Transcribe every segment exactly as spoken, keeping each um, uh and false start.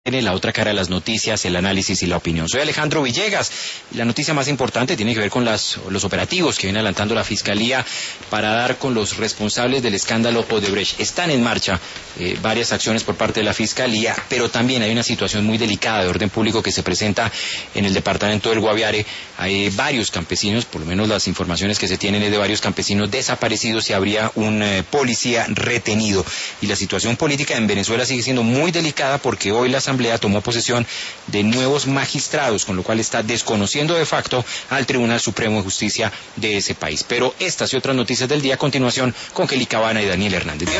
tiene la otra cara de las noticias, el análisis y la opinión. Soy Alejandro Villegas y la noticia más importante tiene que ver con las, los operativos que viene adelantando la Fiscalía para dar con los responsables del escándalo Odebrecht. Están en marcha eh, varias acciones por parte de la Fiscalía, pero también hay una situación muy delicada de orden público que se presenta en el departamento del Guaviare. Hay varios campesinos, por lo menos las informaciones que se tienen es de varios campesinos desaparecidos y habría un eh, policía retenido. Y la situación política en Venezuela sigue siendo muy delicada porque hoy la Asamblea tomó posesión de nuevos magistrados, con lo cual está desconociendo de facto al Tribunal Supremo de Justicia de ese país. Pero estas y otras noticias del día a continuación con Kelly Cabana y Daniel Hernández.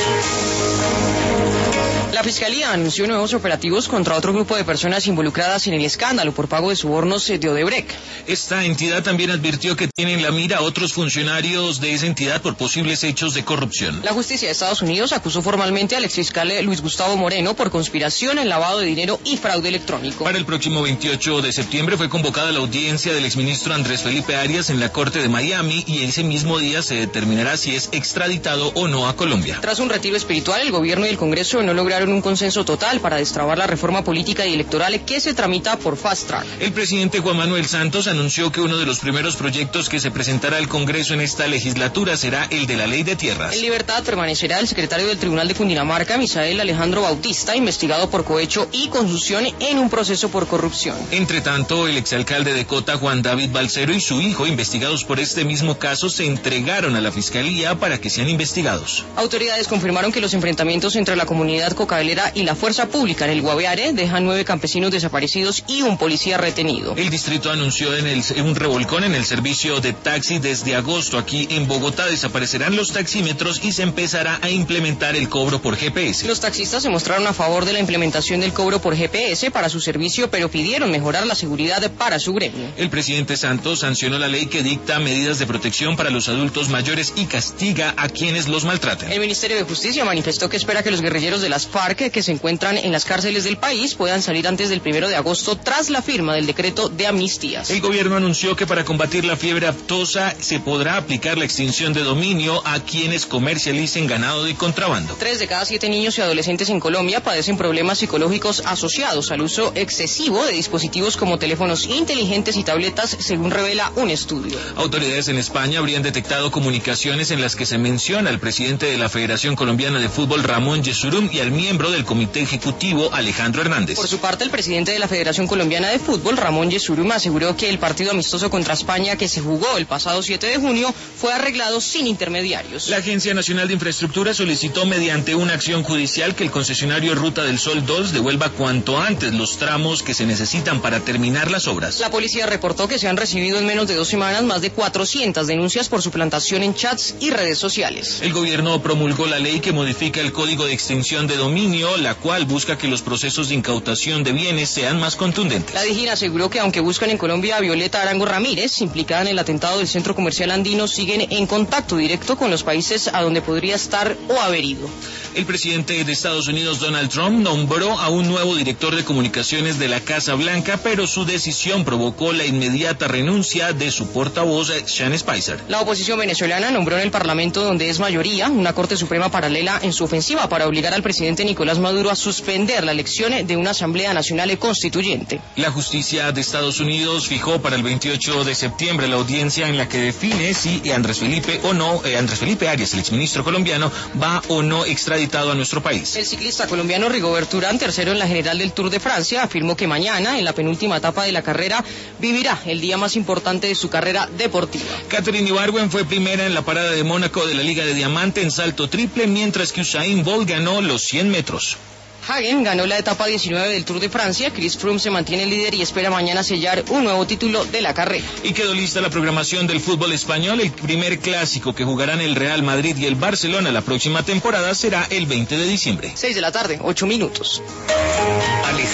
La Fiscalía anunció nuevos operativos contra otro grupo de personas involucradas en el escándalo por pago de sobornos de Odebrecht. Esta entidad también advirtió que tiene en la mira a otros funcionarios de esa entidad por posibles hechos de corrupción. La justicia de Estados Unidos acusó formalmente al exfiscal Luis Gustavo Moreno por conspiración en lavado de dinero y fraude electrónico. Para el próximo veintiocho de septiembre fue convocada la audiencia del exministro Andrés Felipe Arias en la Corte de Miami y ese mismo día se determinará si es extraditado o no a Colombia. Tras un retiro espiritual, el gobierno y el Congreso no lograron un consenso total para destrabar la reforma política y electoral que se tramita por fast track. El presidente Juan Manuel Santos anunció que uno de los primeros proyectos que se presentará al Congreso en esta legislatura será el de la ley de tierras. En libertad permanecerá el secretario del Tribunal de Cundinamarca, Misael Alejandro Bautista, investigado por cohecho y confusión en un proceso por corrupción. Entre tanto, el exalcalde de Cota, Juan David Balcero, y su hijo, investigados por este mismo caso, se entregaron a la Fiscalía para que sean investigados. Autoridades confirmaron que los enfrentamientos entre la comunidad cocabelera y la fuerza pública en el Guaviare dejan nueve campesinos desaparecidos y un policía retenido. El distrito anunció en el, un revolcón en el servicio de taxi desde agosto. Aquí en Bogotá desaparecerán los taxímetros y se empezará a implementar el cobro por G P S. Los taxistas se mostraron a favor de la implementación del cobro por G P S para su servicio, pero pidieron mejorar la seguridad para su gremio. El presidente Santos sancionó la ley que dicta medidas de protección para los adultos mayores y castiga a quienes los maltraten. El Ministerio de Justicia manifestó que espera que los guerrilleros de las FARC que se encuentran en las cárceles del país puedan salir antes del primero de agosto tras la firma del decreto de amnistías. El gobierno anunció que para combatir la fiebre aftosa se podrá aplicar la extinción de dominio a quienes comercialicen ganado de contrabando. Tres de cada siete niños y adolescentes en Colombia padecen problemas psicológicos asociados al uso excesivo de dispositivos como teléfonos inteligentes y tabletas, según revela un estudio. Autoridades en España habrían detectado comunicaciones en las que se menciona al presidente de la Federación Colombiana de Fútbol, Ramón Yesurún, y al miembro del Comité Ejecutivo, Alejandro Hernández. Por su parte, el presidente de la Federación Colombiana de Fútbol, Ramón Yesurún, aseguró que el partido amistoso contra España que se jugó el pasado siete de junio fue arreglado sin intermediarios. La Agencia Nacional de Infraestructura solicitó mediante una acción judicial que el concesionario Ruta del Sol dos devuelva cuanto antes los tramos que se necesitan para terminar las obras. La policía reportó que se han recibido en menos de dos semanas más de cuatrocientas denuncias por suplantación en chats y redes sociales. El gobierno promulgó la ley que modifica el Código de Extinción de Dominio, la cual busca que los procesos de incautación de bienes sean más contundentes. La DIGIN aseguró que aunque buscan en Colombia a Violeta Arango Ramírez, implicada en el atentado del Centro Comercial Andino, siguen en contacto directo con los países a donde podría estar o haber ido. El presidente de Estados Unidos, Donald Trump, nombró a un nuevo director de comunicaciones de la Casa Blanca, pero su decisión provocó la inmediata renuncia de su portavoz, Sean Spicer. La oposición venezolana nombró en el Parlamento, donde es mayoría, una Corte Suprema paralela en su ofensiva para obligar al presidente Nicolás Maduro a suspender la elección de una Asamblea Nacional Constituyente. La justicia de Estados Unidos fijó para el veintiocho de septiembre la audiencia en la que define si Andrés Felipe o no, eh, Andrés Felipe Arias, el exministro colombiano, va o no extraditado a nuestro país. El ciclista colombiano Rigoberto Urán, tercero en la general del Tour de Francia, afirmó que mañana, en la penúltima etapa de la carrera, vivirá el día más importante de su carrera deportiva. Katherine Ibargüen fue primera en la parada de Mónaco de la Liga de Diamante en salto triple, mientras que Usain Bolt ganó los cien metros. Hagen ganó la etapa diecinueve del Tour de Francia. Chris Froome se mantiene líder y espera mañana sellar un nuevo título de la carrera. Y quedó lista la programación del fútbol español. El primer clásico que jugarán el Real Madrid y el Barcelona la próxima temporada será el veinte de diciembre. seis de la tarde, ocho minutos.